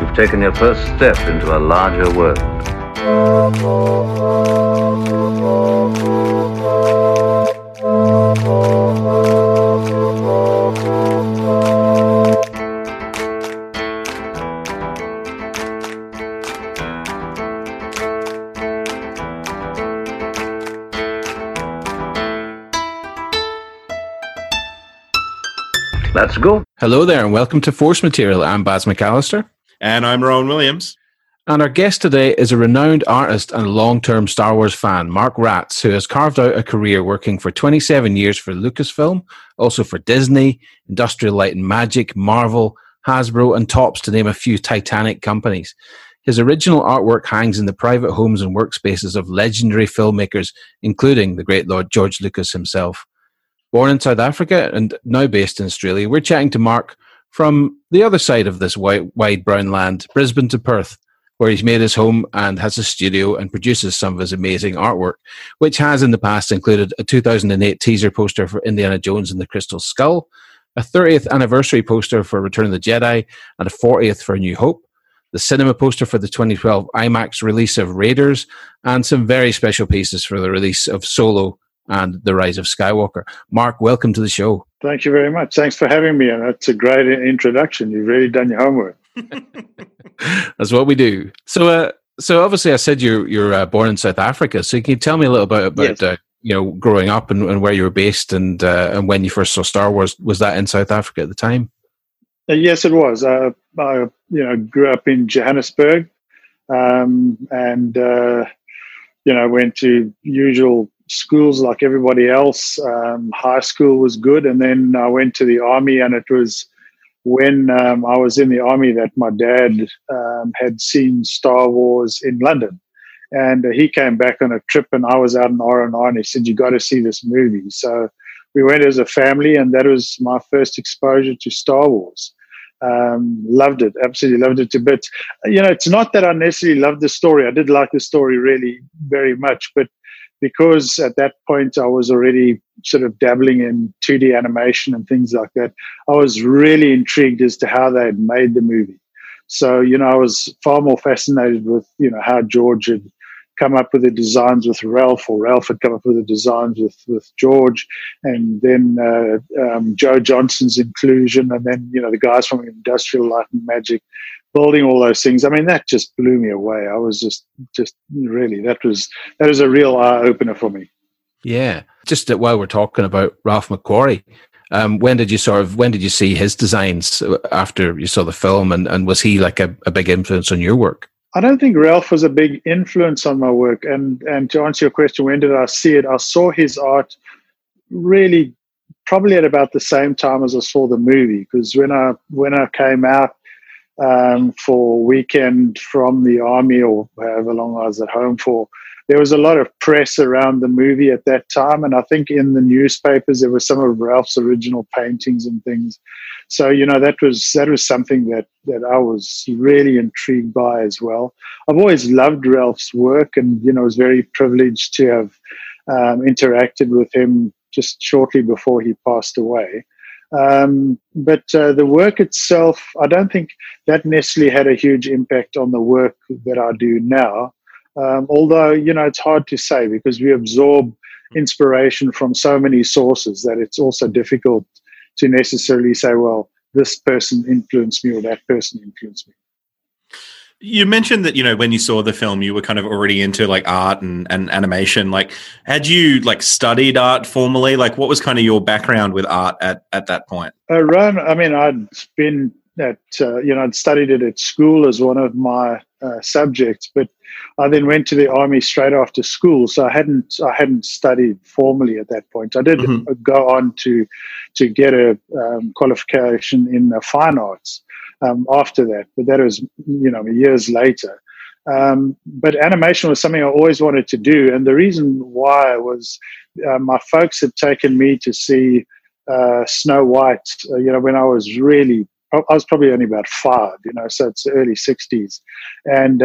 you've taken your first step into a larger world. Let's go. Hello there and welcome to Force Material. I'm Baz McAllister. And I'm Rowan Williams. And our guest today is a renowned artist and long-term Star Wars fan, Mark Ratz, who has carved out a career working for 27 years for Lucasfilm, also for Disney, Industrial Light and Magic, Marvel, Hasbro, and Topps, to name a few titanic companies. His original artwork hangs in the private homes and workspaces of legendary filmmakers, including the great Lord George Lucas himself. Born in South Africa and now based in Australia, we're chatting to Mark from the other side of this wide brown land, Brisbane to Perth, where he's made his home and has a studio and produces some of his amazing artwork, which has in the past included a 2008 teaser poster for Indiana Jones and the Crystal Skull, a 30th anniversary poster for Return of the Jedi, and a 40th for A New Hope, the cinema poster for the 2012 IMAX release of Raiders, and some very special pieces for the release of Solo and The Rise of Skywalker. Mark, welcome to the show. Thank you very much. Thanks for having me, and that's a great introduction. You've really done your homework. That's what we do. So obviously, I said you're born in South Africa. So can you tell me a little bit about Yes. Growing up and where you were based and when you first saw Star Wars? Was that in South Africa at the time? Yes, it was. I grew up in Johannesburg, and went to usual schools like everybody else. High school was good, and then I went to the army, and it was when I was in the army that my dad had seen Star Wars in London, and he came back on a trip, and I was out in R&R, and he said, "You got to see this movie." So we went as a family, and that was my first exposure to Star Wars. Loved it, absolutely loved it to bits. It's not that I necessarily loved the story. I did like the story really very much, but because at that point I was already sort of dabbling in 2D animation and things like that, I was really intrigued as to how they had made the movie. So, I was far more fascinated with, how George had come up with the designs with Ralph, or Ralph had come up with the designs with George, and then Joe Johnston's inclusion, and then, the guys from Industrial Light and Magic building all those things. I mean, that just blew me away. I was just really, that was a real eye-opener for me. Yeah. Just while we're talking about Ralph McQuarrie, when did you see his designs after you saw the film, and was he like a big influence on your work? I don't think Ralph was a big influence on my work. And to answer your question, when did I see it? I saw his art really probably at about the same time as I saw the movie, because when I came out for weekend from the army, or however long I was at home for, there was a lot of press around the movie at that time, and I think in the newspapers there were some of Ralph's original paintings and things. So that was something that I was really intrigued by as well. I've always loved Ralph's work, and was very privileged to have interacted with him just shortly before he passed away. But the work itself, I don't think that necessarily had a huge impact on the work that I do now. Although, it's hard to say, because we absorb inspiration from so many sources that it's also difficult to necessarily say, well, this person influenced me or that person influenced me. You mentioned that, when you saw the film, you were kind of already into like art and animation. Like, had you like studied art formally? Like, what was kind of your background with art at that point? Ron, I mean, I'd been at, I'd studied it at school as one of my subjects, but I then went to the army straight after school. So I hadn't studied formally at that point. I did go on to get a qualification in fine arts after that, but that was, years later. But animation was something I always wanted to do. And the reason why was my folks had taken me to see Snow White, when I was probably only about 5, so it's the early 60s. And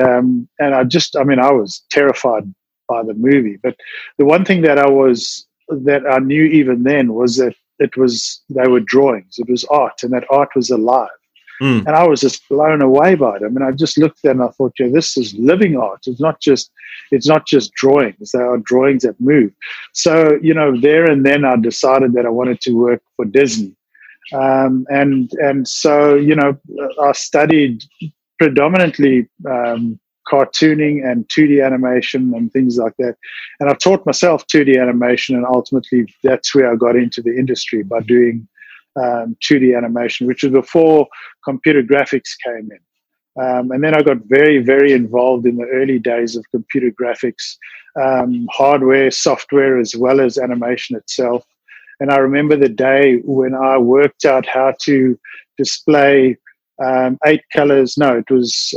I was terrified by the movie. But the one thing that I knew even then was that they were drawings. It was art, and that art was alive. Mm. And I was just blown away by it. I mean, I just looked at it and I thought, yeah, this is living art. It's not just drawings. They are drawings that move. So, there and then I decided that I wanted to work for Disney. And so, I studied predominantly cartooning and 2D animation and things like that. And I taught myself 2D animation, and ultimately that's where I got into the industry, by doing 2D animation, which was before computer graphics came in. And then I got very, very involved in the early days of computer graphics, hardware, software, as well as animation itself. And I remember the day when I worked out how to display 8 colors. No, it was,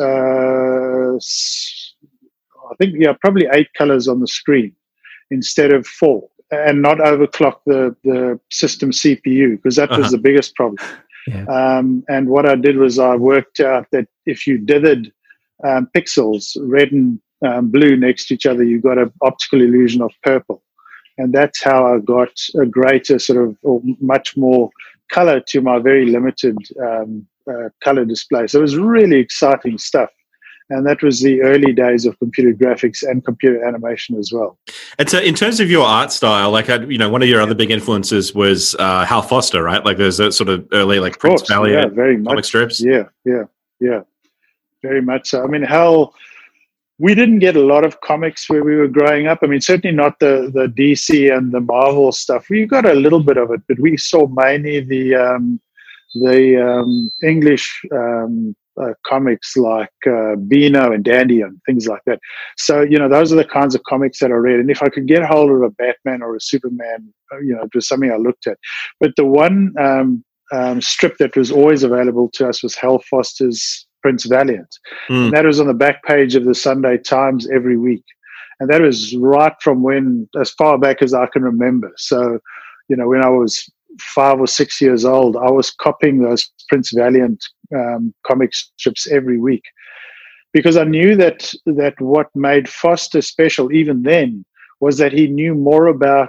probably 8 colors on the screen instead of 4. And not overclock the system CPU, because that was the biggest problem. Yeah. And what I did was I worked out that if you dithered pixels, red and blue, next to each other, you got an optical illusion of purple. And that's how I got a greater or much more color to my very limited color display. So it was really exciting stuff. And that was the early days of computer graphics and computer animation as well. And so, in terms of your art style, one of your other big influences was Hal Foster, right? Like, there's a sort of early, like, Prince Valiant very much. comic strips. Yeah, very much so. I mean, Hal, we didn't get a lot of comics where we were growing up. I mean, certainly not the DC and the Marvel stuff. We got a little bit of it, but we saw mainly the English. Comics like Beano and Dandy and things like that. So, those are the kinds of comics that I read. And if I could get hold of a Batman or a Superman, it was something I looked at. But the one strip that was always available to us was Hal Foster's Prince Valiant. And that was on the back page of the Sunday Times every week. And that was right from as far back as I can remember. So, when I was 5 or 6 years old, I was copying those Prince Valiant comic strips every week, because I knew that what made Foster special even then was that he knew more about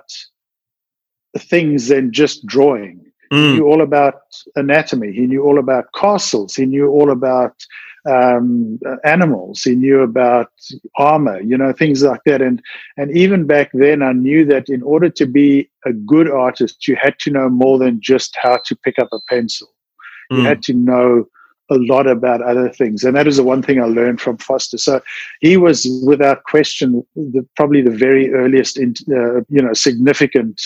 things than just drawing. He knew all about anatomy. He knew all about castles. He knew all about animals. He knew about armor, things like that. And even back then, I knew that in order to be a good artist, you had to know more than just how to pick up a pencil. You had to know a lot about other things. And that is the one thing I learned from Foster. So he was, without question, probably the very earliest, significant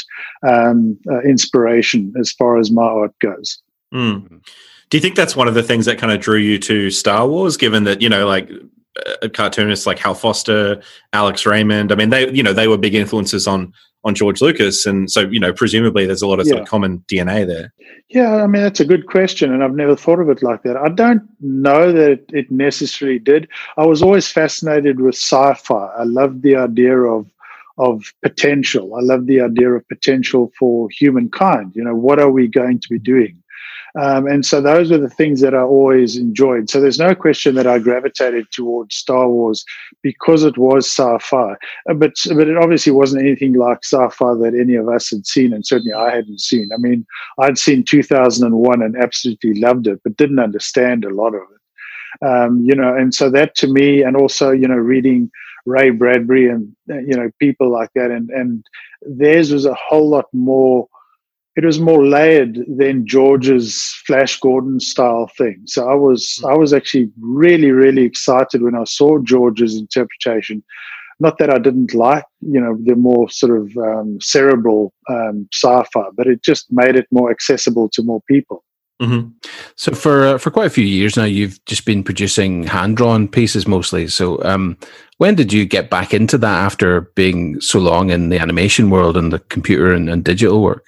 inspiration as far as my art goes. Do you think that's one of the things that kind of drew you to Star Wars, given that, like cartoonists like Hal Foster, Alex Raymond, I mean, they were big influences on George Lucas. And so, presumably there's a lot of sort of common DNA there. Yeah, I mean, that's a good question. And I've never thought of it like that. I don't know that it necessarily did. I was always fascinated with sci-fi. I loved the idea of potential. I love the idea of potential for humankind. What are we going to be doing? And so those are the things that I always enjoyed. So there's no question that I gravitated towards Star Wars because it was sci-fi. But it obviously wasn't anything like sci-fi that any of us had seen, and certainly I hadn't seen. I mean, I'd seen 2001 and absolutely loved it, but didn't understand a lot of it. And so that to me, and also, reading Ray Bradbury and, people like that, and theirs was a whole lot more. It was more layered than George's Flash Gordon style thing. So I was actually really, really excited when I saw George's interpretation. Not that I didn't like, the more sort of cerebral sci-fi, but it just made it more accessible to more people. Mm-hmm. So for quite a few years now, you've just been producing hand-drawn pieces mostly. So when did you get back into that after being so long in the animation world and the computer and digital work?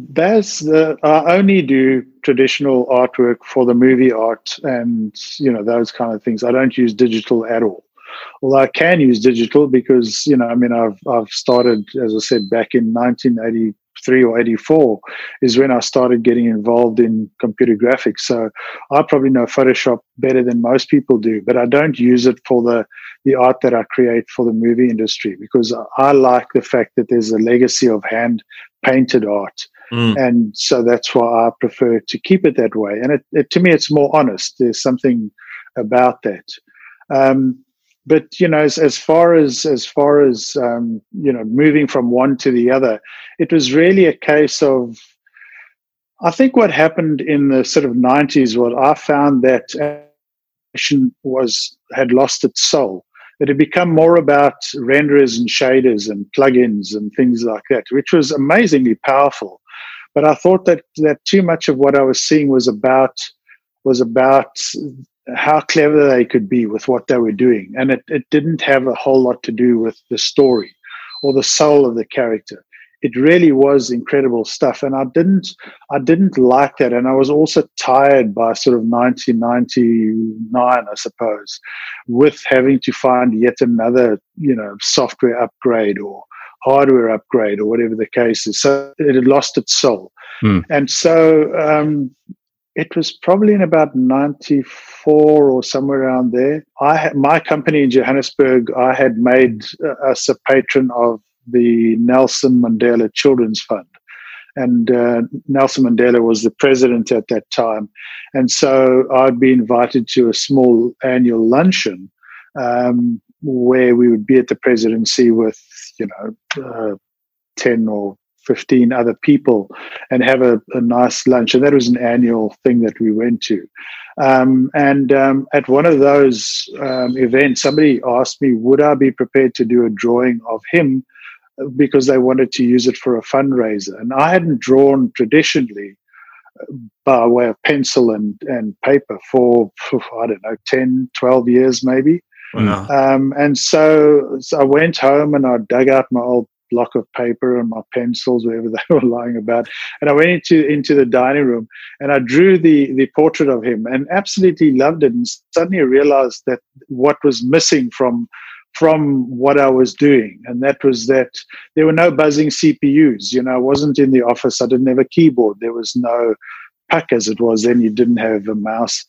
I only do traditional artwork for the movie art and, those kind of things. I don't use digital at all. Although I can use digital because, I've started, as I said, back in 1983 or 84 is when I started getting involved in computer graphics. So I probably know Photoshop better than most people do, but I don't use it for the art that I create for the movie industry because I like the fact that there's a legacy of hand painted art And so that's why I prefer to keep it that way. And to me, it's more honest. There's something about that. But as far as moving from one to the other, it was really a case of, I think what happened in the sort of 90s was I found that animation had lost its soul. It had become more about renderers and shaders and plugins and things like that, which was amazingly powerful. But I thought that too much of what I was seeing was about how clever they could be with what they were doing. And it didn't have a whole lot to do with the story or the soul of the character. It really was incredible stuff. And I didn't like that. And I was also tired by sort of 1999, I suppose, with having to find yet another, software upgrade or hardware upgrade or whatever the case is. So it had lost its soul. And so it was probably in about 94 or somewhere around there. My company in Johannesburg, I had made us a patron of the Nelson Mandela Children's Fund. And Nelson Mandela was the president at that time. And so I'd be invited to a small annual luncheon where we would be at the presidency with, 10 or 15 other people and have a nice lunch. And that was an annual thing that we went to. And at one of those events, somebody asked me, would I be prepared to do a drawing of him because they wanted to use it for a fundraiser. And I hadn't drawn traditionally by way of pencil and paper for, I don't know, 10, 12 years maybe. Wow. And so I went home and I dug out my old block of paper and my pencils, wherever they were lying about. And I went into the dining room and I drew the portrait of him and absolutely loved it. And suddenly I realized that what was missing from what I was doing, and that was that there were no buzzing CPUs. I wasn't in the office. I didn't have a keyboard. There was no puck as it was then. You didn't have a mouse.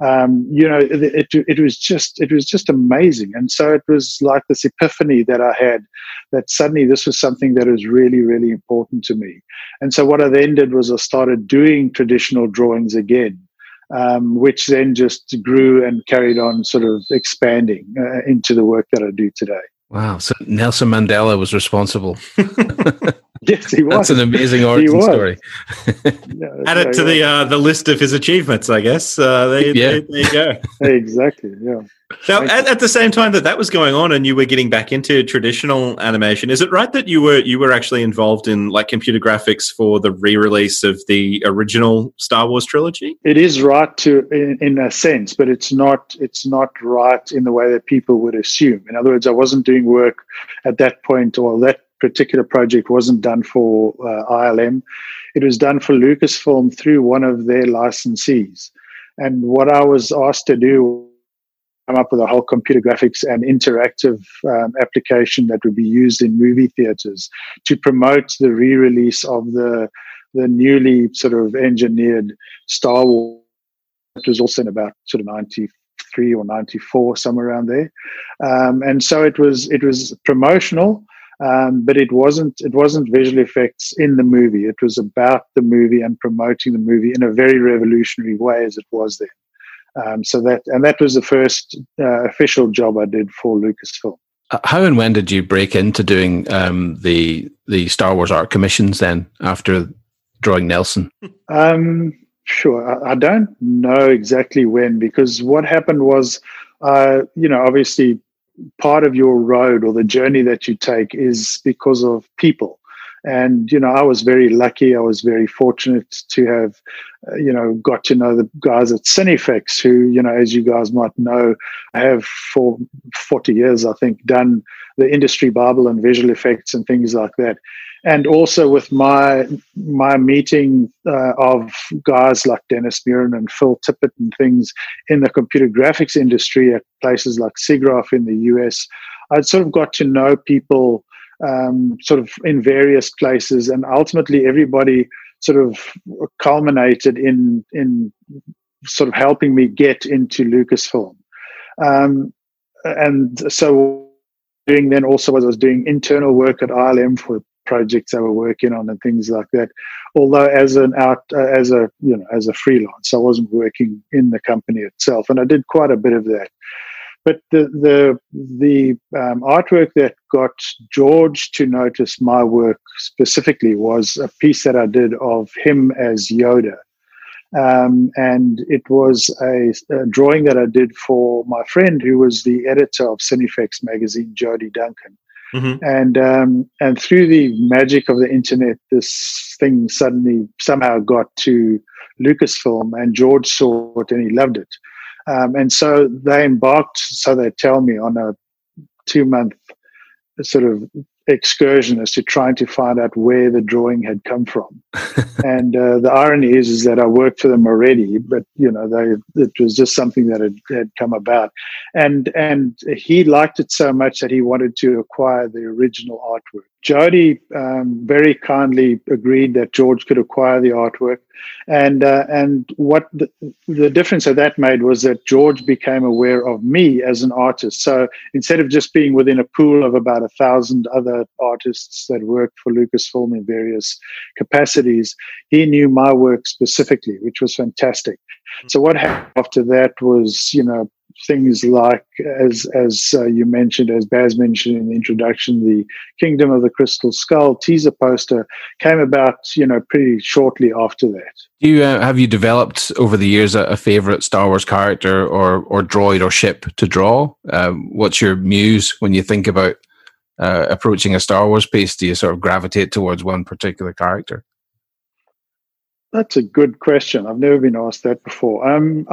It was just amazing. And so it was like this epiphany that I had, that suddenly this was something that was really, really important to me. And so what I then did was I started doing traditional drawings again, which then just grew and carried on sort of expanding into the work that I do today. Wow. So Nelson Mandela was responsible. Yes, he was. That's an amazing origin story. Add it to the list of his achievements, I guess. There you go. Exactly, yeah. Now, at the same time that was going on and you were getting back into traditional animation, is it right that you were actually involved in like computer graphics for the re-release of the original Star Wars trilogy? It is right in a sense, but it's not right in the way that people would assume. In other words, I wasn't doing work at that point, or that particular project wasn't done for ILM. It was done for Lucasfilm through one of their licensees. And what I was asked to do, come up with a whole computer graphics and interactive application that would be used in movie theaters to promote the re-release of the newly sort of engineered Star Wars. It was also in about sort of 93 or 94, somewhere around there. And so it was promotional. But it wasn't visual effects in the movie. It was about the movie and promoting the movie in a very revolutionary way as it was then. So that was the first official job I did for Lucasfilm. How and when did you break into doing the Star Wars art commissions then, after drawing Nelson? Sure. I don't know exactly when, because what happened was, obviously, part of your road or the journey that you take is because of people. And, I was very lucky. I was very fortunate to have, got to know the guys at Cinefex who, as you guys might know, have for 40 years, I think, done the industry Bible and visual effects and things like that. And also with my meeting of guys like Dennis Muren and Phil Tippett and things in the computer graphics industry at places like SIGGRAPH in the US, I'd sort of got to know people sort of in various places, and ultimately everybody sort of culminated in sort of helping me get into Lucasfilm. And so doing then also was I was doing internal work at ILM for projects they were working on and things like that. Although as a freelance, I wasn't working in the company itself, and I did quite a bit of that. But the artwork that got George to notice my work specifically was a piece that I did of him as Yoda. And it was a drawing that I did for my friend who was the editor of Cinefex magazine, Jody Duncan. Mm-hmm. And through the magic of the internet, this thing suddenly somehow got to Lucasfilm, and George saw it and he loved it. And so they embarked, so they tell me, on a 2-month sort of excursion as to trying to find out where the drawing had come from. And the irony is that I worked for them already, but it was just something that had come about. And he liked it so much that he wanted to acquire the original artwork. Jody very kindly agreed that George could acquire the artwork, and what the difference that made was that George became aware of me as an artist. So instead of just being within a pool of about 1,000 other artists that worked for Lucasfilm in various capacities, he knew my work specifically, which was fantastic. So what happened after that was, things like, as you mentioned, as Baz mentioned in the introduction, the Kingdom of the Crystal Skull teaser poster came about, pretty shortly after that. Have you developed over the years a favorite Star Wars character or droid or ship to draw? What's your muse when you think about approaching a Star Wars piece? Do you sort of gravitate towards one particular character? That's a good question. I've never been asked that before.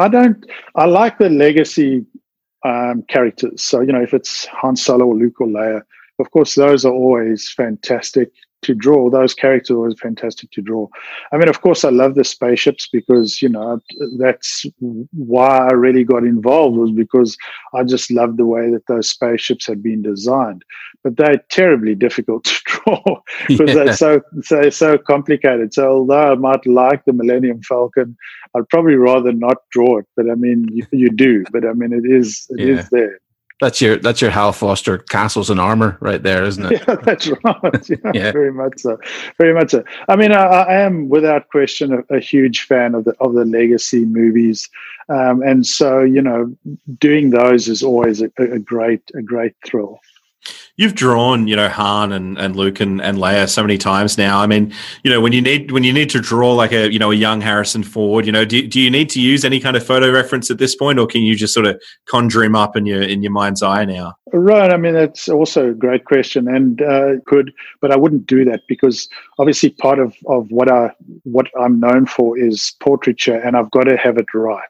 I like the legacy characters. So, if it's Han Solo or Luke or Leia, of course, those are always fantastic to draw. Those characters are always fantastic to draw. I mean, of course, I love the spaceships because, that's why I really got involved, was because I just loved the way that those spaceships had been designed. But they're terribly difficult to draw because they're so complicated. So although I might like the Millennium Falcon, I'd probably rather not draw it. But I mean, you do. But I mean, it is there. That's your Hal Foster castles and armor right there, isn't it? Yeah, that's right. Yeah. Very much so. Very much so. I mean, I am without question a huge fan of the legacy movies, and so doing those is always a great thrill. You've drawn, Han and Luke and Leia so many times now. I mean, when you need to draw like a young Harrison Ford, do you need to use any kind of photo reference at this point, or can you just sort of conjure him up in your mind's eye now? Right. I mean, that's also a great question, and but I wouldn't do that because obviously part of what I'm known for is portraiture, and I've got to have it right.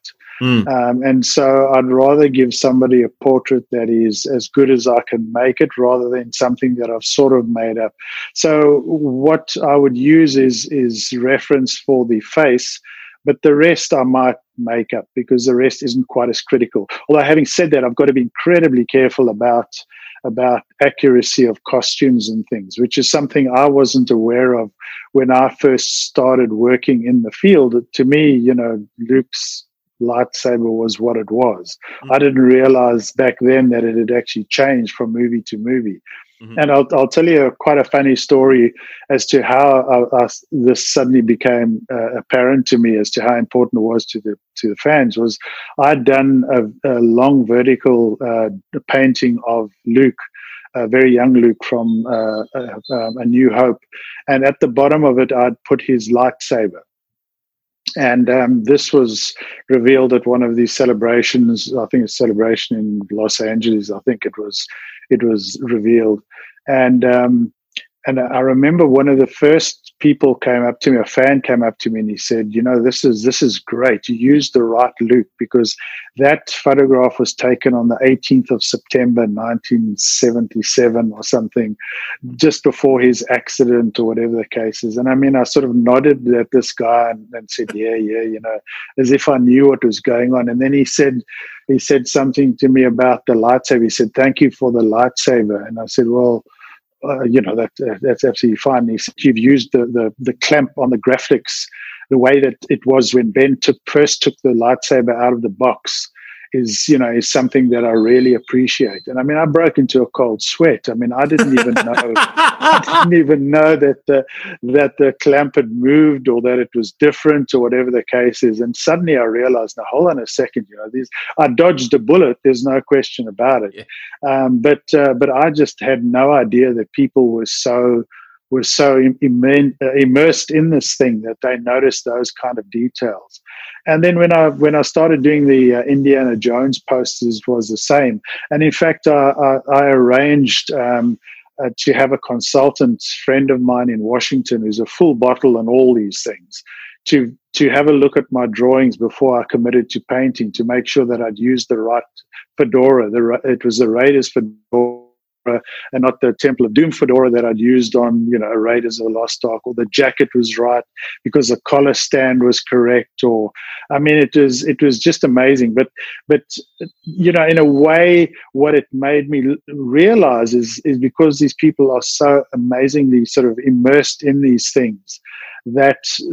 And so I'd rather give somebody a portrait that is as good as I can make it rather than something that I've sort of made up. So what I would use is reference for the face, but the rest I might make up because the rest isn't quite as critical. Although having said that, I've got to be incredibly careful about accuracy of costumes and things, which is something I wasn't aware of when I first started working in the field. To me, Luke's lightsaber was what it was. Mm-hmm. I didn't realize back then that it had actually changed from movie to movie. Mm-hmm. And I'll tell you quite a funny story as to how this suddenly became apparent to me as to how important it was to the fans. Was I'd done a long vertical painting of Luke, a very young Luke from A New Hope, and at the bottom of it I'd put his lightsaber. And this was revealed at one of these celebrations. I think it's a celebration in Los Angeles. I think it was revealed. And I remember one of the first people came up to me, a fan came up to me, and he said, this is great. You used the right Luke, because that photograph was taken on the 18th of September, 1977 or something, just before his accident or whatever the case is. And I mean, I sort of nodded at this guy and said, yeah, as if I knew what was going on. And then he said something to me about the lightsaber. He said, "Thank you for the lightsaber." And I said, well, that's absolutely fine. He said, "You've used the clamp on the graphics the way that it was when Ben first took the lightsaber out of the box is something that I really appreciate. And I mean, I broke into a cold sweat. I mean, I didn't even know that the clamp had moved or that it was different or whatever the case is. And suddenly I realized, now hold on a second, I dodged a bullet. There's no question about it. Yeah. But I just had no idea that people were so immersed in this thing that they noticed those kind of details. And then when I started doing the Indiana Jones posters, it was the same. And in fact, I arranged to have a consultant friend of mine in Washington who's a full bottle on all these things to have a look at my drawings before I committed to painting, to make sure that I'd used the right fedora. It was the Raiders fedora and not the Temple of Doom fedora that I'd used on, Raiders of the Lost Ark, or the jacket was right because the collar stand was correct, or, I mean, it was just amazing. But in a way, what it made me realize is because these people are so amazingly sort of immersed in these things that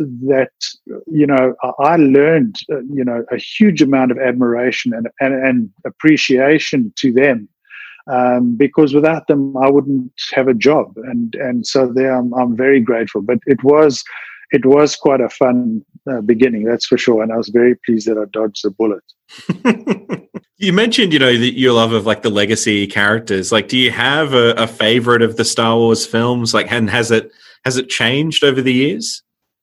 I learned, a huge amount of admiration and appreciation to them. Because without them, I wouldn't have a job, and so there I'm very grateful. But it was quite a fun beginning, that's for sure, and I was very pleased that I dodged the bullet. You mentioned, your love of like the legacy characters. Like, do you have a favorite of the Star Wars films? Like, and has it changed over the years?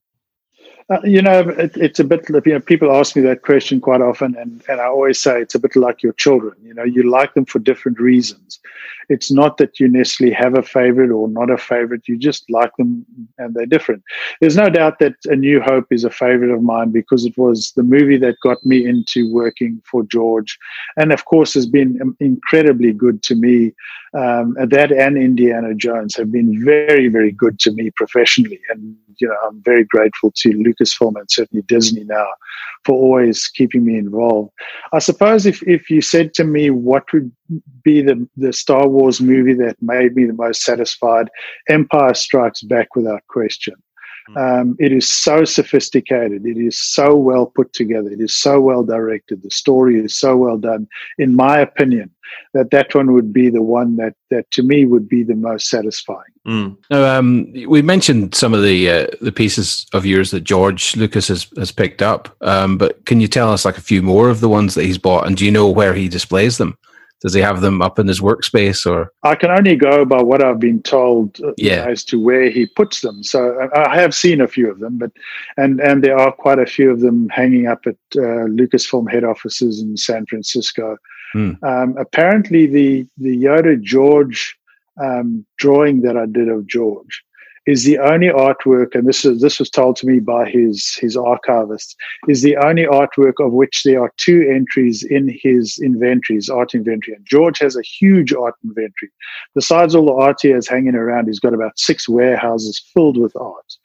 It's a bit, people ask me that question quite often, and I always say it's a bit like your children. You like them for different reasons. It's not that you necessarily have a favorite or not a favorite. You just like them and they're different. There's no doubt that A New Hope is a favorite of mine because it was the movie that got me into working for George, and of course has been incredibly good to me. That and Indiana Jones have been very, very good to me professionally. And, I'm very grateful to Lucasfilm and certainly Disney now for always keeping me involved. I suppose if you said to me what would be the Star Wars movie that made me the most satisfied, Empire Strikes Back without question. It is so sophisticated. It is so well put together. It is so well directed. The story is so well done, in my opinion, that one would be the one that to me would be the most satisfying. Now, we mentioned some of the pieces of yours that George Lucas has picked up, but can you tell us like a few more of the ones that he's bought, and do you know where he displays them? Does he have them up in his workspace, or? I can only go by what I've been told as to where he puts them. So I have seen a few of them, and there are quite a few of them hanging up at Lucasfilm head offices in San Francisco. Apparently, the Yoda George drawing that I did of George is the only artwork, and this was told to me by his archivist, is the only artwork of which there are 2 entries in his inventory, his art inventory. And George has a huge art inventory. Besides all the art he has hanging around, he's got about 6 warehouses filled with art.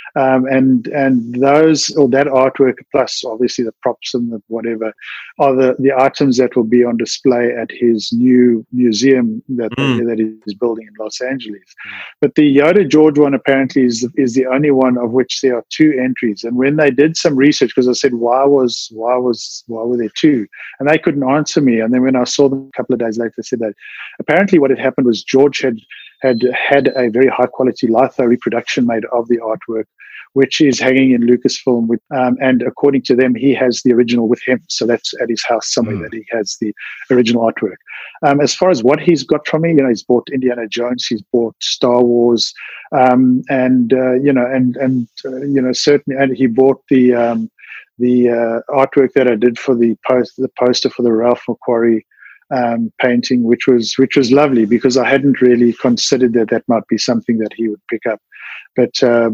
And those, or that artwork, plus obviously the props and the whatever, are the items that will be on display at his new museum that he's building in Los Angeles. But the Yoda George one apparently is the only one of which there are 2 entries. And when they did some research, because I said why were there 2, and they couldn't answer me. And then when I saw them a couple of days later, they said that apparently what had happened was George had a very high quality litho reproduction made of the artwork, which is hanging in Lucasfilm. And according to them, he has the original with him. So that's at his house somewhere that he has the original artwork. As far as what he's got from me, he's bought Indiana Jones, he's bought Star Wars, certainly, and he bought the artwork that I did for the poster for the Ralph McQuarrie painting, which was lovely because I hadn't really considered that might be something that he would pick up, but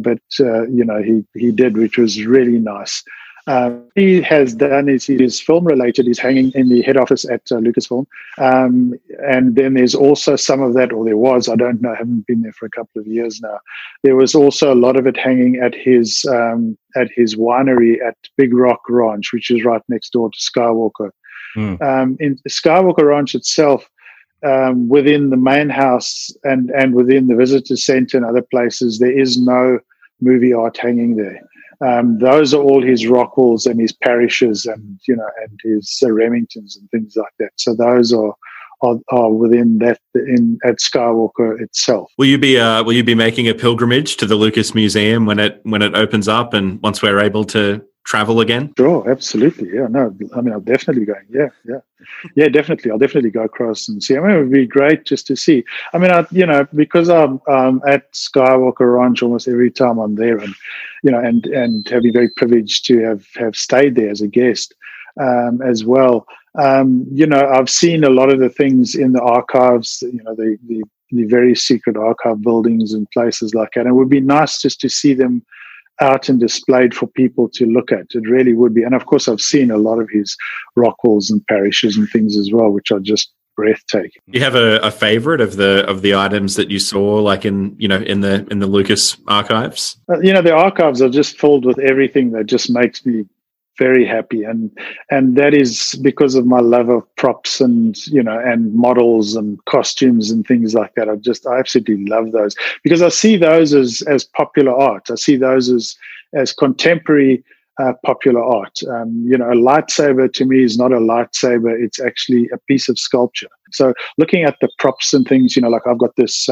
he did, which was really nice. He has done is film related. He's hanging in the head office at Lucasfilm, and then there's also some of that, or there was, I don't know, I haven't been there for a couple of years now. There was also a lot of it hanging at his winery at Big Rock Ranch, which is right next door to Skywalker. In Skywalker Ranch itself, within the main house and within the visitor center and other places, there is no movie art hanging there. Those are all his Rockwells and his Parishes and his Remingtons and things like that. So those are within that at Skywalker itself. Will you be making a pilgrimage to the Lucas Museum when it opens up and once we're able to travel again? Sure, absolutely. Yeah, no, I mean, I'll definitely be going. Yeah, definitely. I'll definitely go across and see. I mean, it would be great just to see. I mean, because I'm at Skywalker Ranch almost every time I'm there, and and have been very privileged to have stayed there as a guest as well. I've seen a lot of the things in the archives. The very secret archive buildings and places like that. And it would be nice just to see them out and displayed for people to look at. It really would be. And of course, I've seen a lot of his Rockwells and Parishes and things as well, which are just breathtaking. Do you have a favorite of the items that you saw, like in the Lucas archives? The archives are just filled with everything that just makes me very happy, and that is because of my love of props and and models and costumes and things like that. I absolutely love those because I see those as popular art. I see those as contemporary popular art. A lightsaber to me is not a lightsaber; it's actually a piece of sculpture. So looking at the props and things, like I've got this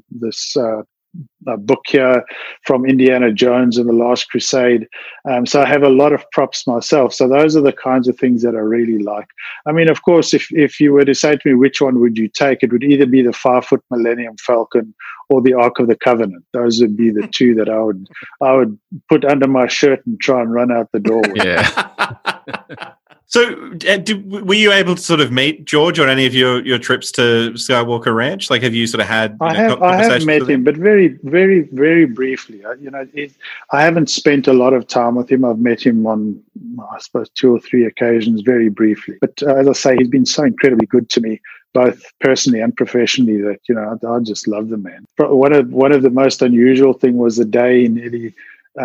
a book here from Indiana Jones and the Last Crusade. So I have a lot of props myself. So those are the kinds of things that I really like. I mean, of course, if you were to say to me, which one would you take? It would either be the 5-foot Millennium Falcon or the Ark of the Covenant. Those would be the two that I would put under my shirt and try and run out the door with. Yeah. So were you able to sort of meet George on any of your trips to Skywalker Ranch? Like, have you sort of had I have met him, but very, very, very briefly. I haven't spent a lot of time with him. I've met him on, I suppose, 2 or 3 occasions, very briefly. But as I say, he's been so incredibly good to me, both personally and professionally, that I just love the man. One of the most unusual thing was the day he nearly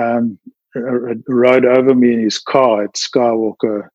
rode over me in his car at Skywalker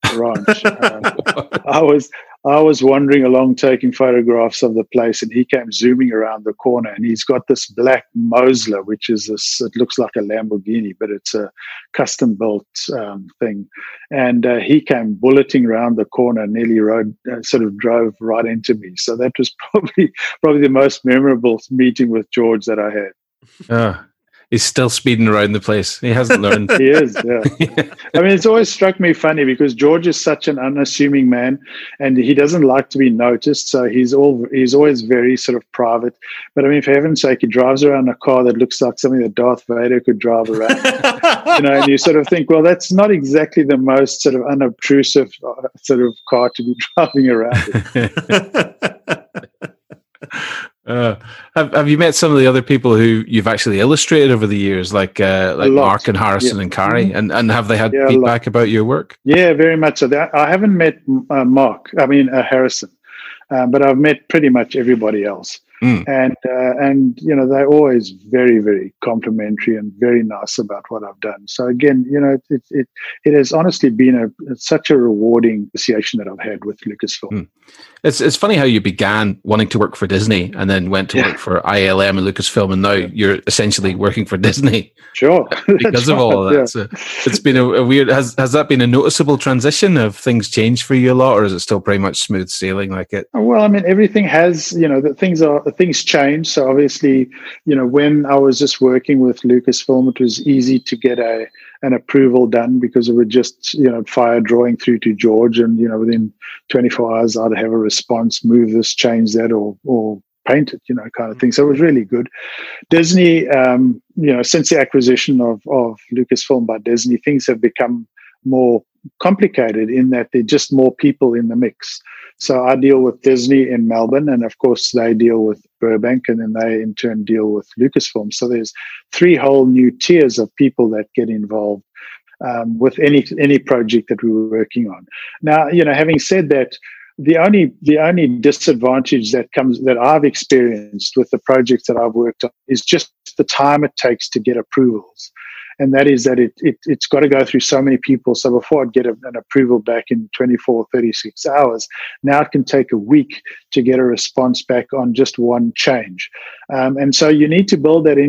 Ranch. I was wandering along taking photographs of the place, and he came zooming around the corner, and he's got this black Mosler, which is it looks like a Lamborghini, but it's a custom built thing. And he came bulleting around the corner and nearly drove right into me. So that was probably the most memorable meeting with George that I had. He's still speeding around the place. He hasn't learned. He is, yeah. I mean, it's always struck me funny because George is such an unassuming man, and he doesn't like to be noticed. So he's always very sort of private. But I mean, for heaven's sake, he drives around a car that looks like something that Darth Vader could drive around. And you sort of think, well, that's not exactly the most sort of unobtrusive sort of car to be driving around in. Have you met some of the other people who you've actually illustrated over the years, like Mark and Harrison and Carrie, and have they had feedback about your work? Yeah, very much so. I haven't met Harrison, but I've met pretty much everybody else. And they're always very, very complimentary and very nice about what I've done. So again, it has honestly been such a rewarding association that I've had with Lucasfilm. It's funny how you began wanting to work for Disney and then went to work for ILM and Lucasfilm, and now you're essentially working for Disney. Sure, because of all of that. Yeah. So it's been a weird. Has that been a noticeable transition? Have things changed for you a lot, or is it still pretty much smooth sailing like it? Well, I mean, everything has. Things change. So obviously, when I was just working with Lucasfilm, it was easy to get an approval done because it would just fire drawing through to George, and within 24 hours I'd have a response, move this, change that, or paint it, kind of thing. So it was really good. Disney, since the acquisition of Lucasfilm by Disney, things have become more complicated in that there are just more people in the mix. So I deal with Disney in Melbourne, and of course they deal with Burbank, and then they in turn deal with Lucasfilm. So there's 3 whole new tiers of people that get involved with any project that we were working on. Now, having said that, the only disadvantage that I've experienced with the projects that I've worked on is just the time it takes to get approvals. And that is that it's got to go through so many people. So before I'd get an approval back in 24, 36 hours, now it can take a week to get a response back on just one change. And so you need to build that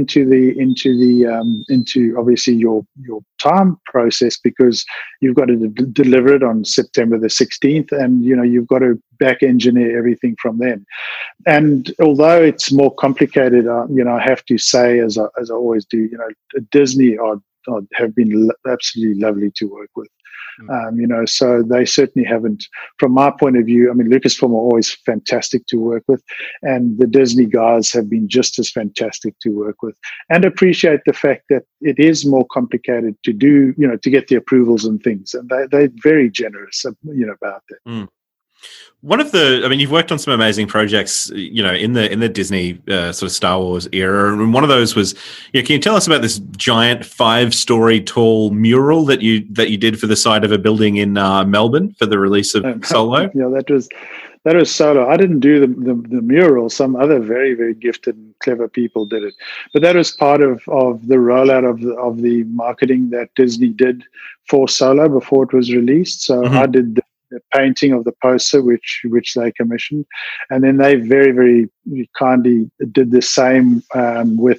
into obviously your time process, because you've got to deliver it on September the 16th, and you've got to back engineer everything from then. And although it's more complicated, I have to say, as I always do, Disney have been absolutely lovely to work with. So they certainly haven't, from my point of view, I mean, Lucasfilm are always fantastic to work with, and the Disney guys have been just as fantastic to work with, and appreciate the fact that it is more complicated to do, to get the approvals and things. And they're very generous, about that. Mm. One of you've worked on some amazing projects, in the Disney sort of Star Wars era, and one of those was, can you tell us about this giant 5-story tall mural that you did for the side of a building in Melbourne for the release of Solo? Yeah, that was Solo. I didn't do the mural. Some other very, very gifted and clever people did it, but that was part of the rollout of the marketing that Disney did for Solo before it was released. So I did the painting of the poster, which they commissioned, and then they very, very kindly did the same with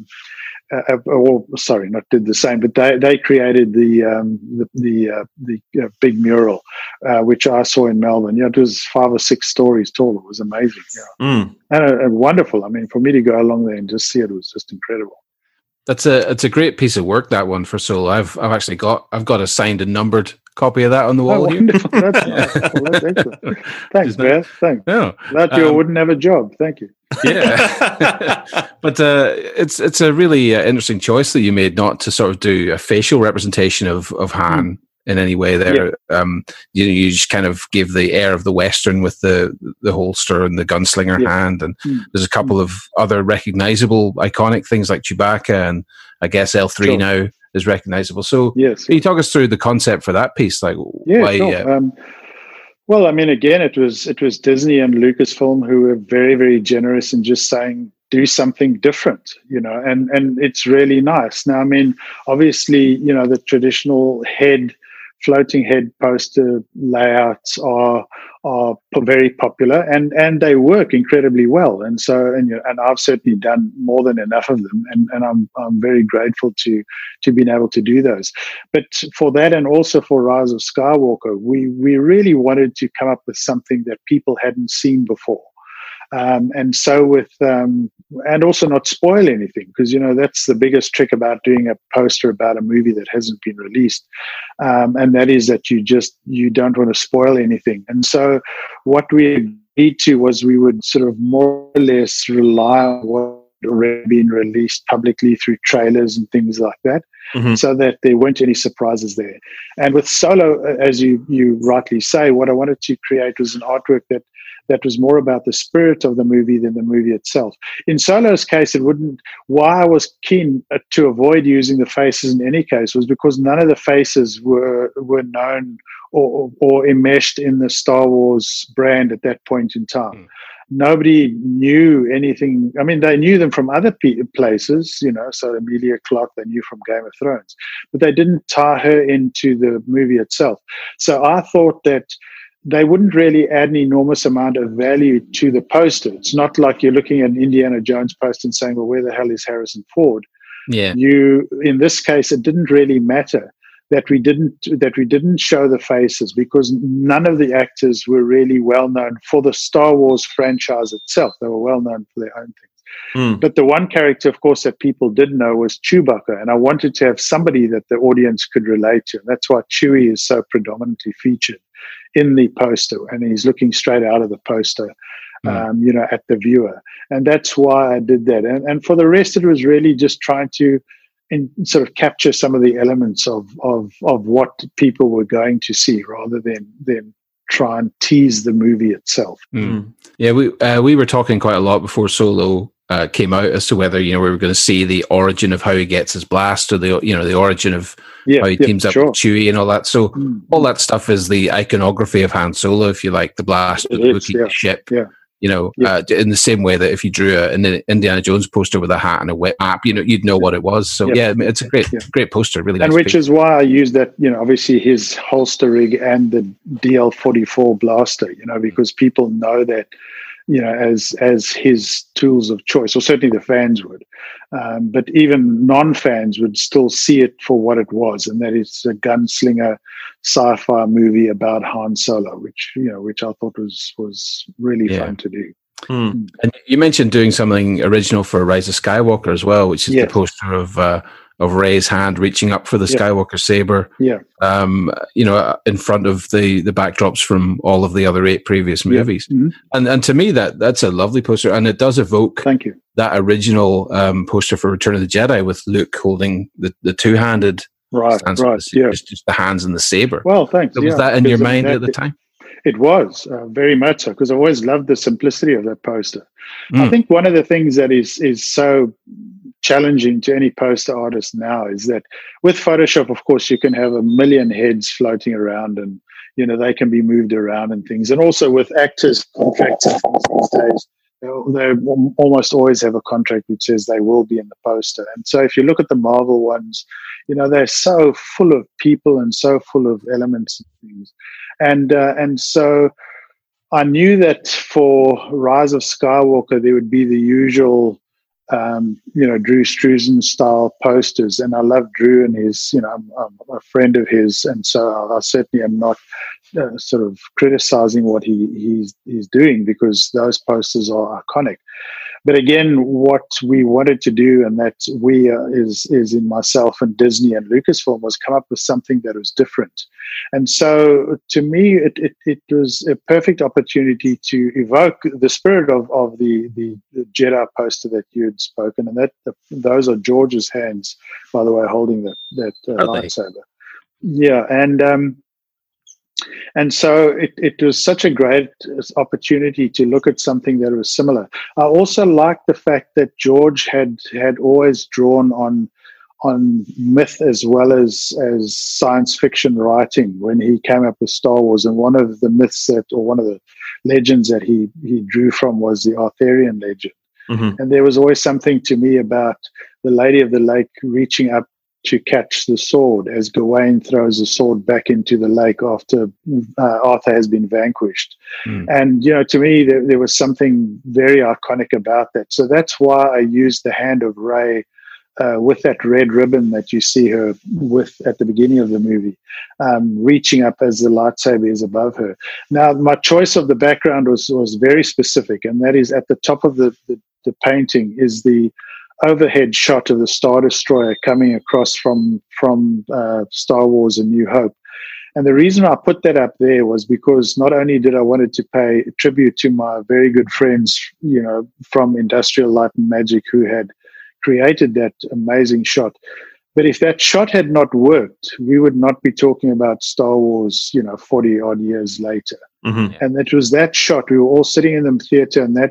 not did the same, but they created the big mural, which I saw in Melbourne. It was 5 or 6 stories tall. It was amazing, and wonderful. I mean, for me to go along there and just see it was just incredible. It's a great piece of work, that one, for Solo. I've actually got a signed and numbered copy of that on the wall here. Wonderful. That's nice. Well, that's excellent. Thanks, Beth. Thanks. Yeah. Without you, I wouldn't have a job. Thank you. Yeah. But it's a really interesting choice that you made, not to sort of do a facial representation of Han in any way there. Yeah. You just kind of give the air of the Western with the holster and the gunslinger hand, and there's a couple of other recognizable iconic things like Chewbacca, and I guess L3 now is recognizable. So can you talk us through the concept for that piece? Like, why? Sure. Well, I mean, again, it was Disney and Lucasfilm who were very, very generous in just saying, do something different, and it's really nice. Now, I mean, obviously, the traditional floating head poster layouts are very popular, and they work incredibly well. And so, and I've certainly done more than enough of them, and I'm very grateful to being able to do those. But for that, and also for Rise of Skywalker, we really wanted to come up with something that people hadn't seen before. And so and also not spoil anything, because, that's the biggest trick about doing a poster about a movie that hasn't been released. And that is that you don't want to spoil anything. And so what we agreed to was we would sort of more or less rely on what had already been released publicly through trailers and things like that, so that there weren't any surprises there. And with Solo, as you rightly say, what I wanted to create was an artwork that was more about the spirit of the movie than the movie itself. In Solo's case, why I was keen to avoid using the faces in any case was because none of the faces were known or enmeshed in the Star Wars brand at that point in time. Nobody knew anything. I mean, they knew them from other places, so Emilia Clarke they knew from Game of Thrones, but they didn't tie her into the movie itself. So I thought that they wouldn't really add an enormous amount of value to the poster. It's not like you're looking at an Indiana Jones poster and saying, well, where the hell is Harrison Ford? Yeah. In this case, it didn't really matter that we didn't show the faces, because none of the actors were really well known for the Star Wars franchise itself. They were well known for their own things. But the one character, of course, that people did know was Chewbacca, and I wanted to have somebody that the audience could relate to. And that's why Chewie is so predominantly featured in the poster, and he's looking straight out of the poster, at the viewer. And that's why I did that. And for the rest, it was really just trying to sort of capture some of the elements of what people were going to see, rather than try and tease the movie itself. Yeah, we were talking quite a lot before Solo came out as to whether we were going to see the origin of how he gets his blast, or the origin of how he teams up with Chewie and all that. So all that stuff is the iconography of Han Solo, if you like, the blast, the Wookiee ship. Yeah. In the same way that if you drew an Indiana Jones poster with a hat and a whip map, you'd know what it was. So it's a great poster, really nice. And which is why I used that, obviously his holster rig and the DL-44 blaster, because people know that as his tools of choice, or certainly the fans would. But even non-fans would still see it for what it was, and that it's a gunslinger sci-fi movie about Han Solo, which I thought was really fun to do. Hmm. And you mentioned doing something original for Rise of Skywalker as well, which is the poster of Rey's hand reaching up for the Skywalker saber. Yeah. In front of the backdrops from all of the other 8 previous movies. Yeah. Mm-hmm. And to me that's a lovely poster, and it does evoke Thank you. that original poster for Return of the Jedi with Luke holding the two-handed stance, just the hands and the saber. Well, thanks. So was that in your mind at the time? It was very much so, because I always loved the simplicity of that poster. I think one of the things that is so challenging to any poster artist now is that with Photoshop, of course, you can have a million heads floating around, and they can be moved around and things. And also with actors' contracts these days, they almost always have a contract which says they will be in the poster. And so if you look at the Marvel ones, they're so full of people and so full of elements and things. And so I knew that for Rise of Skywalker, there would be the usual, Drew Struzan style posters. And I love Drew, and I'm a friend of his. And so I certainly am not sort of criticizing what he's doing, because those posters are iconic. But again, what we wanted to do, and that is in myself and Disney and Lucasfilm, was come up with something that was different. And so to me, it was a perfect opportunity to evoke the spirit of the Jedi poster that you had spoken, and those are George's hands, by the way, holding that lightsaber. Yeah, and so it was such a great opportunity to look at something that was similar. I also liked the fact that George had always drawn on myth as well as science fiction writing when he came up with Star Wars. And one of the myths one of the legends that he drew from was the Arthurian legend. Mm-hmm. And there was always something to me about the Lady of the Lake reaching up to catch the sword as Gawain throws the sword back into the lake after Arthur has been vanquished. And, to me, there was something very iconic about that. So that's why I used the hand of Rey with that red ribbon that you see her with at the beginning of the movie, reaching up as the lightsaber is above her. Now, my choice of the background was very specific, and that is at the top of the painting is the overhead shot of the Star Destroyer coming across from Star Wars: A New Hope. And the reason I put that up there was because not only did I wanted to pay tribute to my very good friends, from Industrial Light and Magic, who had created that amazing shot. But if that shot had not worked, we would not be talking about Star Wars, 40 odd years later. Mm-hmm. And it was that shot. We were all sitting in the theater, and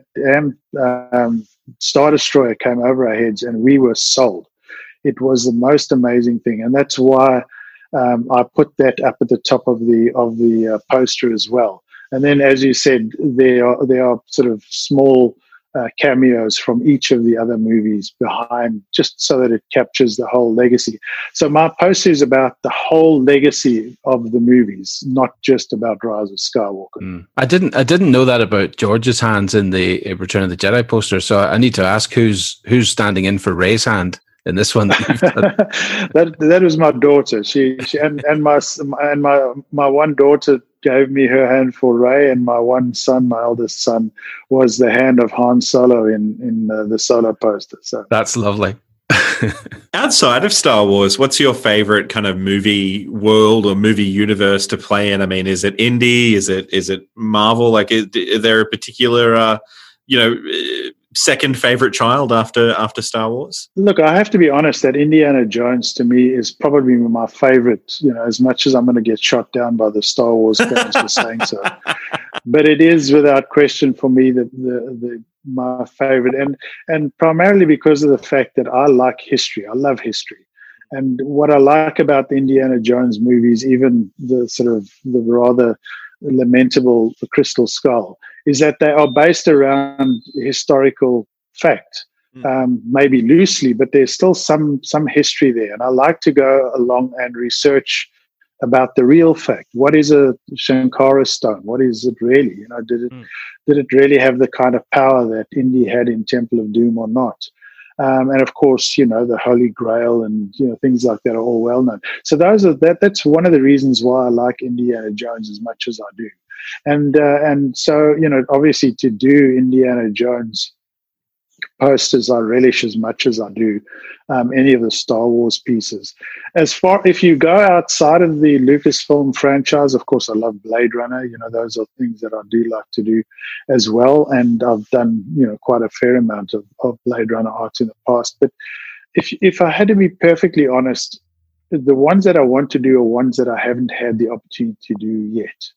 that Star Destroyer came over our heads, and we were sold. It was the most amazing thing, and that's why I put that up at the top of the poster as well. And then, as you said, there are sort of small cameos from each of the other movies behind, just so that it captures the whole legacy. So my poster is about the whole legacy of the movies, not just about Rise of Skywalker. I didn't know that about George's hands in the Return of the Jedi poster. So I need to ask who's standing in for Rey's hand in this one that you've done. that was my daughter. She and my one daughter gave me her hand for Rey, and my one son, my eldest son, was the hand of Han Solo in the Solo poster. So that's lovely. Outside of Star Wars, what's your favorite kind of movie world or movie universe to play in? I mean, is it indie? Is it Marvel? Like, is there a particular second favorite child after Star Wars? Look, I have to be honest that Indiana Jones to me is probably my favorite, as much as I'm going to get shot down by the Star Wars fans for saying so. But it is without question for me my favorite, and primarily because of the fact that I like history. I love history. And what I like about the Indiana Jones movies, even the sort of the rather lamentable The Crystal Skull, is that they are based around historical fact, maybe loosely, but there's still some history there. And I like to go along and research about the real fact. What is a Shankara stone? What is it really? Did it really have the kind of power that Indy had in Temple of Doom or not? And of course, the Holy Grail and things like that are all well known. So that's one of the reasons why I like Indiana Jones as much as I do. And so obviously to do Indiana Jones posters, I relish as much as I do any of the Star Wars pieces. If you go outside of the Lucasfilm franchise, of course, I love Blade Runner. Those are things that I do like to do as well. And I've done, quite a fair amount of Blade Runner art in the past. But if I had to be perfectly honest, the ones that I want to do are ones that I haven't had the opportunity to do yet.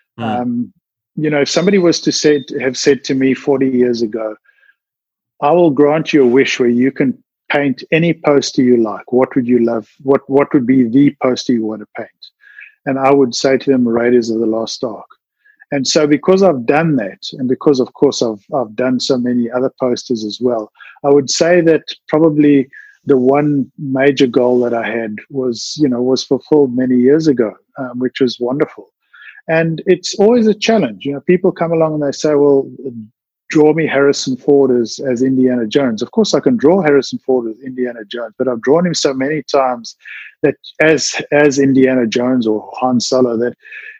If somebody was to have said to me 40 years ago, I will grant you a wish where you can paint any poster you like. What would you love? What would be the poster you want to paint? And I would say to them, Raiders of the Lost Ark. And so because I've done that, and because, of course, I've done so many other posters as well, I would say that probably the one major goal that I had was fulfilled many years ago, which was wonderful. And it's always a challenge. People come along and they say, well, draw me Harrison Ford as Indiana Jones. Of course, I can draw Harrison Ford as Indiana Jones, but I've drawn him so many times that as Indiana Jones or Han Solo that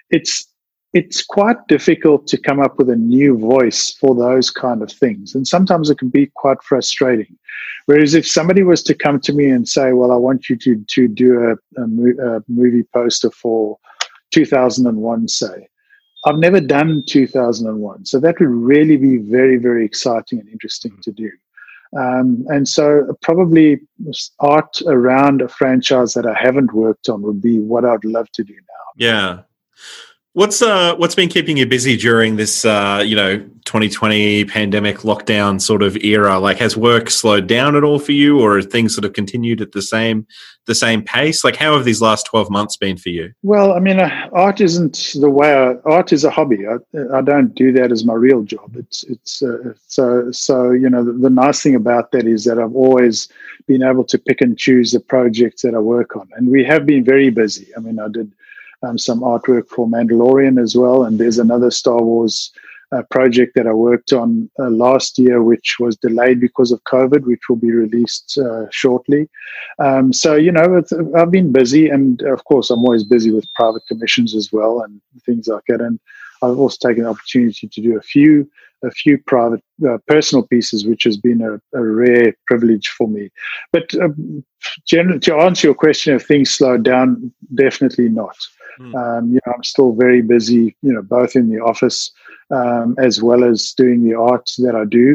it's quite difficult to come up with a new voice for those kind of things. And sometimes it can be quite frustrating. Whereas if somebody was to come to me and say, well, I want you to do a movie poster for 2001, say, I've never done 2001, so that would really be very, very exciting and interesting to do. And so probably art around a franchise that I haven't worked on would be what I'd love to do now. Yeah. What's been keeping you busy during this 2020 pandemic lockdown sort of era? Like, has work slowed down at all for you, or are things sort of continued at the same pace? Like, how have these last 12 months been for you? Well, I mean, art isn't the way. Art is a hobby. I don't do that as my real job. The nice thing about that is that I've always been able to pick and choose the projects that I work on, and we have been very busy. I mean, I did some artwork for Mandalorian as well, and there's another Star Wars project that I worked on last year, which was delayed because of COVID, which will be released shortly. I've been busy, and of course, I'm always busy with private commissions as well and things like that. And I've also taken the opportunity to do a few private personal pieces, which has been a rare privilege for me. But generally, to answer your question, if things slowed down, definitely not. I'm still very busy, both in the office as well as doing the art that I do.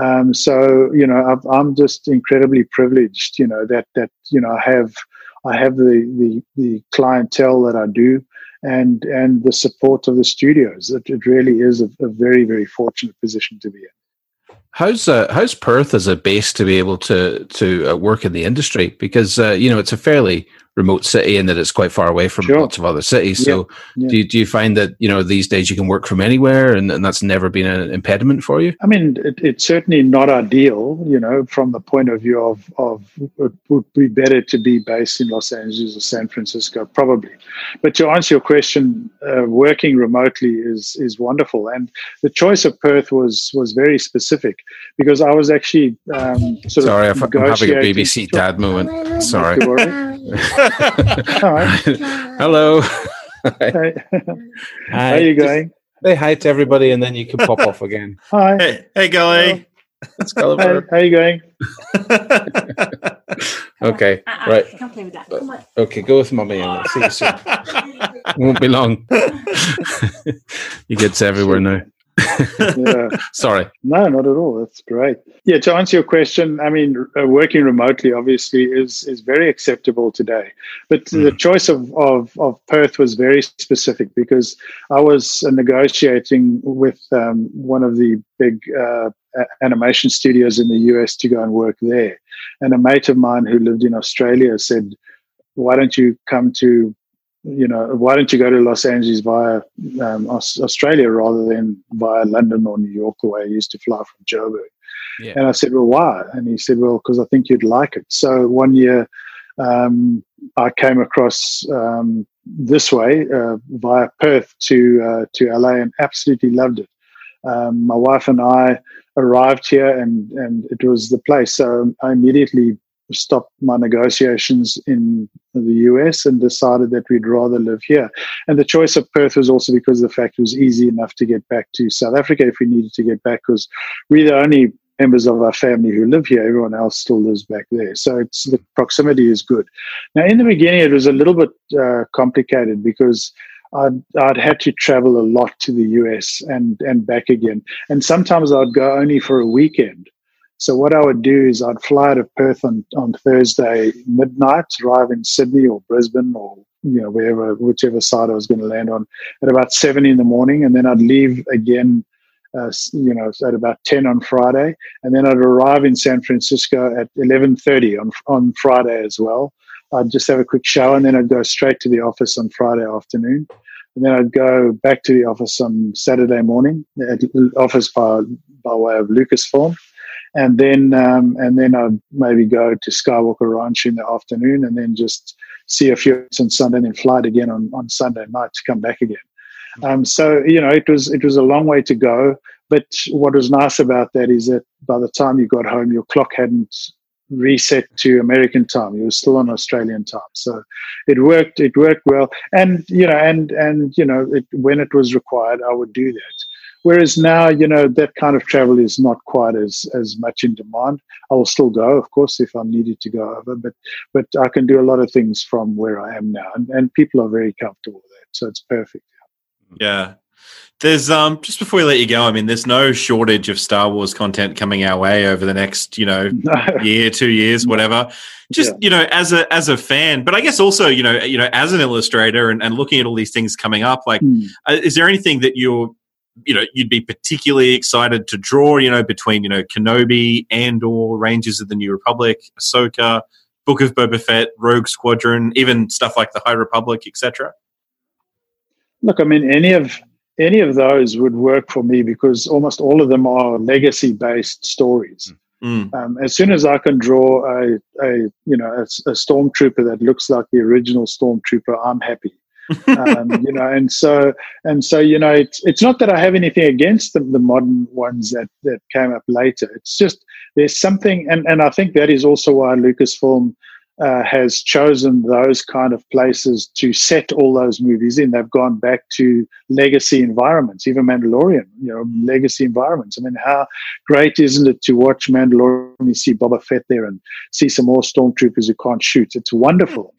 I'm just incredibly privileged, that I have the clientele that I do and the support of the studios. It really is a very, very fortunate position to be in. How's Perth as a base to be able to work in the industry? Because it's a fairly remote city and that it's quite far away from lots of other cities. So do you find that these days you can work from anywhere and that's never been an impediment for you? I mean, it's certainly not ideal, from the point of view of it would be better to be based in Los Angeles or San Francisco, probably. But to answer your question, working remotely is wonderful. And the choice of Perth was very specific because I was actually I'm having a BBC dad moment. Sorry. All right. Hello. Hi. How are you going? Say hi to everybody and then you can pop off again. Hi. Hey Gully. Let's go. How are you going? Okay, right. I can't play with that. Come on. Okay, go with mummy and I'll see you soon. Won't be long. You get to everywhere now. Yeah. Sorry. No, not at all. That's great. Yeah, to answer your question, I mean, working remotely obviously is very acceptable today. But the choice of Perth was very specific because I was negotiating with one of the big animation studios in the US to go and work there. And a mate of mine who lived in Australia said, why don't you go to Los Angeles via Australia rather than via London or New York, the way I used to fly from Joburg? Yeah. And I said, well, why? And he said, well, because I think you'd like it. So one year I came across this way via Perth to LA and absolutely loved it. My wife and I arrived here, and it was the place. So I immediately stopped my negotiations in the US and decided that we'd rather live here. And the choice of Perth was also because of the fact it was easy enough to get back to South Africa if we needed to get back, because we're the only members of our family who live here. Everyone else still lives back there. So the proximity is good. Now, in the beginning, it was a little bit complicated because I'd had to travel a lot to the US and back again. And sometimes I'd go only for a weekend. So what I would do is I'd fly to Perth on Thursday midnight, arrive in Sydney or Brisbane or whichever side I was going to land on at about 7 in the morning, and then I'd leave again, at about 10 on Friday, and then I'd arrive in San Francisco at 11:30 on Friday as well. I'd just have a quick shower, and then I'd go straight to the office on Friday afternoon, and then I'd go back to the office on Saturday morning, at the office by way of Lucasfilm. And then I'd maybe go to Skywalker Ranch in the afternoon, and then just see a few on Sunday, and then fly again on Sunday night to come back again. So it was a long way to go. But what was nice about that is that by the time you got home, your clock hadn't reset to American time. You were still on Australian time. So it worked well. And when it was required, I would do that. Whereas now, that kind of travel is not quite as much in demand. I will still go, of course, if I'm needed to go over, but I can do a lot of things from where I am now, and people are very comfortable with that, so it's perfect. Yeah. There's just before we let you go, I mean, there's no shortage of Star Wars content coming our way over the next, year, 2 years, whatever. Just as a fan, but I guess also as an illustrator and looking at all these things coming up, like, is there anything that you'd be particularly excited to draw, between, Kenobi, Andor, Rangers of the New Republic, Ahsoka, Book of Boba Fett, Rogue Squadron, even stuff like the High Republic, etc.? Look, I mean, any of those would work for me because almost all of them are legacy-based stories. As soon as I can draw a stormtrooper that looks like the original stormtrooper, I'm happy. And so it's not that I have anything against the modern ones that came up later. It's just there's something, and I think that is also why Lucasfilm has chosen those kind of places to set all those movies in. They've gone back to legacy environments, even Mandalorian, legacy environments. I mean, how great isn't it to watch Mandalorian, you see Boba Fett there and see some more stormtroopers who can't shoot? It's wonderful,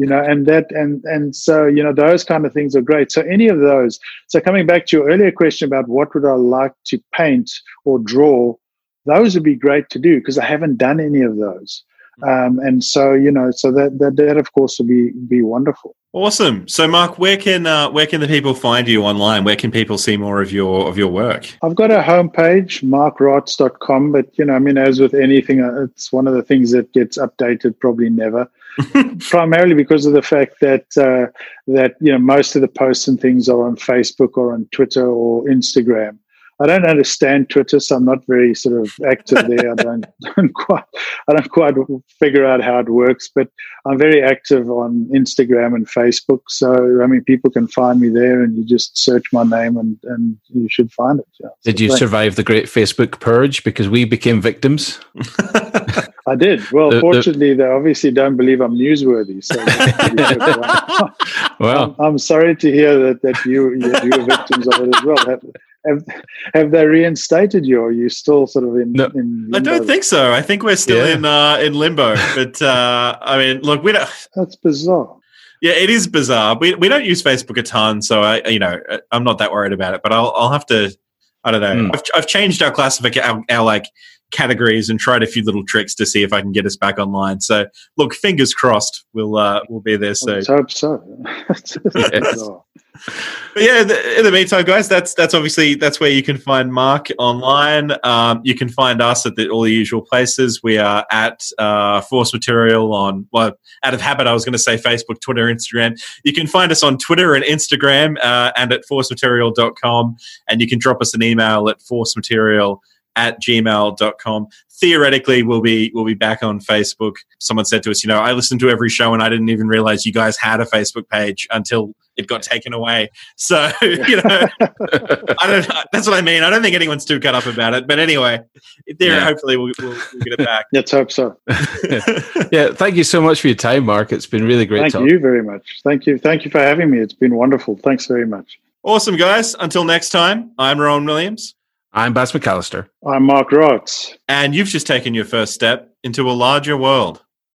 and so, those kind of things are great. So any of those. So coming back to your earlier question about what would I like to paint or draw, those would be great to do because I haven't done any of those. And so, so that of course would be wonderful. Awesome. So, Mark, where can the people find you online? Where can people see more of your work? I've got a homepage, markraats.com, but as with anything, it's one of the things that gets updated probably never. Primarily because of the fact that most of the posts and things are on Facebook or on Twitter or Instagram. I don't understand Twitter, so I'm not very sort of active there. I don't quite figure out how it works, but I'm very active on Instagram and Facebook. So, I mean, people can find me there, and you just search my name, and you should find it. Yeah. Did you survive the great Facebook purge? Because we became victims. I did. Well, fortunately, they obviously don't believe I'm newsworthy. So well, I'm sorry to hear that you were victims of it as well. Have they reinstated you, or are you still sort of in limbo? I don't think so. I think we're still in limbo. But I mean, look, we don't. That's bizarre. Yeah, it is bizarre. We don't use Facebook a ton, so I'm not that worried about it. But I'll have to. I don't know. I've changed our classification, our categories, and tried a few little tricks to see if I can get us back online. So, look, fingers crossed, we'll be there soon. Let's hope so. But yeah, in the meantime, guys, that's where you can find Mark online. You can find us at all the usual places. We are at Force Material on, out of habit, I was going to say Facebook, Twitter, Instagram. You can find us on Twitter and Instagram and at forcematerial.com. And you can drop us an email at forcematerial@gmail.com. @gmail.com. Theoretically, we'll be back on Facebook. Someone said to us, I listened to every show and I didn't even realize you guys had a Facebook page until it got taken away. So, I don't know. That's what I mean. I don't think anyone's too cut up about it. But anyway, hopefully we'll get it back. Let's hope so. Yeah, thank you so much for your time, Mark. It's been really great talking. Thank you very much. Thank you for having me. It's been wonderful. Thanks very much. Awesome, guys. Until next time, I'm Rowan Williams. I'm Baz McAllister. I'm Mark Rotz. And you've just taken your first step into a larger world.